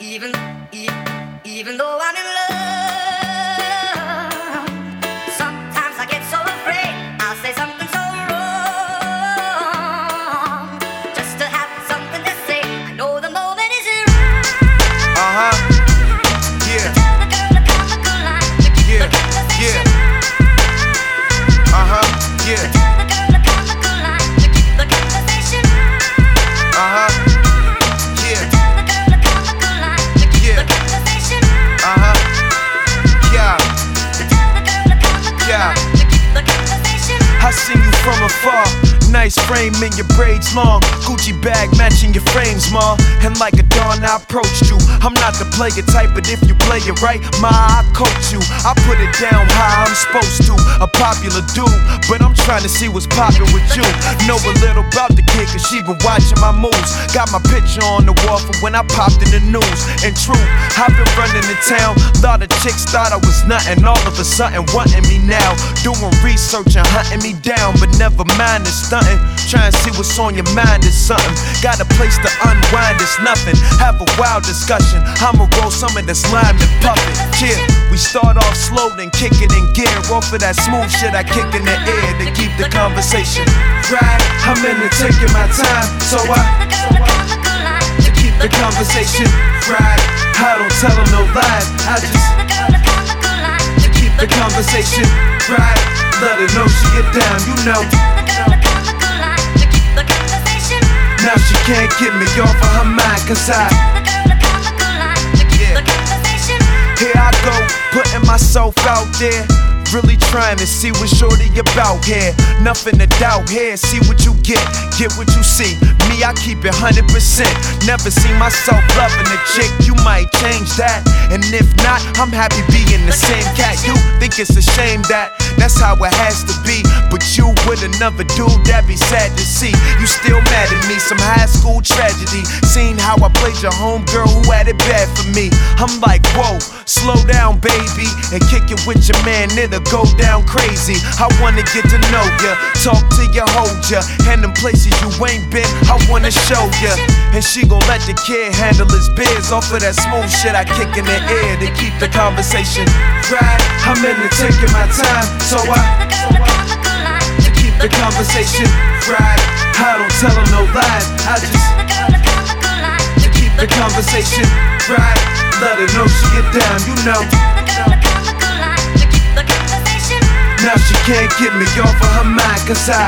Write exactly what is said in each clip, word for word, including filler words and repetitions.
Even, e- even though I'm in love, sometimes I get so afraid I'll say something so wrong, just to have something to say. I know the moment isn't right. Uh-huh. Yeah. To tell the girl the comical line, to keep Yeah. the conversation Yeah. high. Uh-huh. To Yeah. tell the girl the comical line, to keep the conversation high. Uh-huh. Yeah. To tell the girl the comical line, to keep Yeah. the conversation high. Uh-huh. Yeah. To tell the girl the comical Yeah. line, to keep the conversation high. I seen you from afar. Nice frame and your braids long. Gucci bag matching your frames, ma. And like a dawn, I approached you. I'm not the player type, but if you play it right, ma, I coach you. I put it down how I'm supposed to. A popular dude, but I'm trying to see what's poppin' with you. Know a little about the kid, cause she been watching my moves. Got my picture on the wall from when I popped in the news. And true, I've been running the town. Lot of chicks thought I was nothing. All of a sudden wanting me now. Doing research and hunting me down, but never mind the stunting. Try and see what's on your mind is something. Got a place to unwind, it's nothing. Have a wild discussion. I'ma roll some of this lime and puff it. Yeah, we start off slow, then kick it in gear. Off of that smooth shit I kick in the air to keep the conversation right. I'm into taking my time, so I to keep the conversation right. I don't tell them no lies, I just to keep the conversation right. Let her know she get down, you know. Now she can't get me off of her mind, cause I yeah. Here I go, putting myself out there. Really trying to see what shorty about here. Nothing to doubt here, see what you get, get what you see. Me, I keep it one hundred percent. Never seen myself loving a chick, you might change that. And if not, I'm happy being the same cat. You think it's a shame that that's how it has to be. But you with another dude, that'd be sad to see. You still mad at me, some high school tragedy. Seen how I played your homegirl who had it bad for me. I'm like, whoa, slow down, baby, and kick it with your man, it'll go down crazy. I wanna get to know ya, talk to ya, hold ya, and them places you ain't been, I wanna show ya. And she gon' let the kid handle his biz off of that smooth shit I kick in the air to keep the conversation right. I'm into taking my time, so I to keep the conversation right. I don't tell them no lies, I just to keep the conversation right. Let her know she get down, you know. Now she can't get me off of her mind, cause I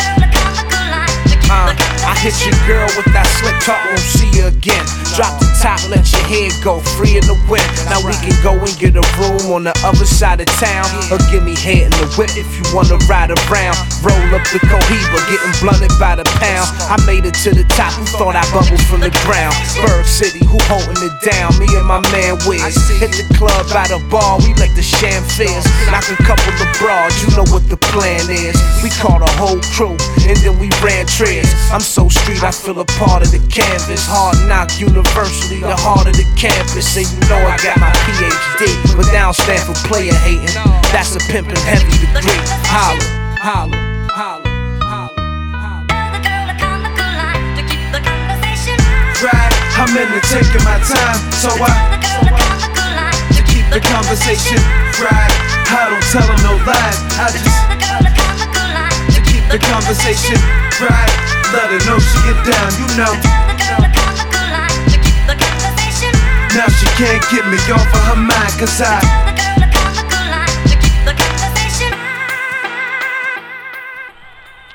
Uh, I hit your girl with that slick talk, won't see you again. Drop the top, let your head go, free in the wind. Now we can go and get a room on the other side of town, or give me head in the whip if you wanna ride around. Roll up the Cohiba, getting blunted by the pound. I made it to the top, who thought I bubbled from the ground? Berg City, who holding it down? Me and my man Wiz. Hit the club by the bar, we like the sham fizz. Knock a couple of broads, you know what the plan is. We called a whole crew, and then we ran trips. I'm so street, I feel a part of the canvas. Hard knock university, the heart of the campus. And you know I got my P H D, but that don't stand for player hating. That's a pimpin' heavy degree. Holla, holla, holla, holla, holla. right. I'm into taking my time, so I to keep the conversation right. I don't tell them no lies, I just to keep the conversation right. Let her know she get down, you know. Now she can't get me off of her mind, cause I